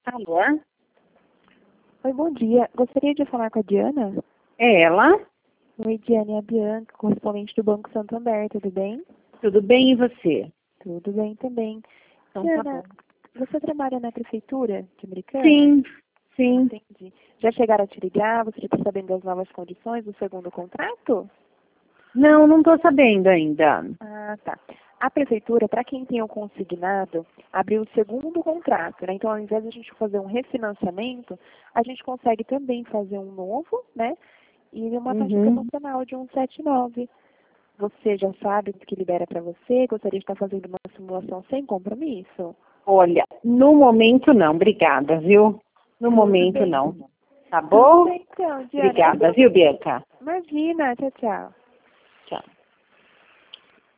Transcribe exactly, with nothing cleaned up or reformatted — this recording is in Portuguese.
Alô? Oi, bom dia. Gostaria de falar com a Diana? É ela? Oi, Diana, é a Bianca, correspondente do Banco Santander, tudo bem? Tudo bem, e você? Tudo bem também. Então tá Diana, bom. você trabalha na prefeitura de Americana? Sim, sim. Entendi. Já chegaram a te ligar? Você já está sabendo das novas condições do segundo contrato? Não, não estou sabendo ainda. Ah, tá. A prefeitura, para quem tem o consignado, abriu o segundo contrato, né? Então, ao invés de a gente fazer um refinanciamento, a gente consegue também fazer um novo, né? E uma taxa Uhum. promocional de um vírgula setenta e nove. Você já sabe o que libera para você? Gostaria de estar fazendo uma simulação sem compromisso? Olha, no momento não, obrigada, viu? No Tudo momento bem. não. Tá Tudo bom? bem, então, Diana. Obrigada, viu, Bianca? Imagina, tchau, tchau. Tchau.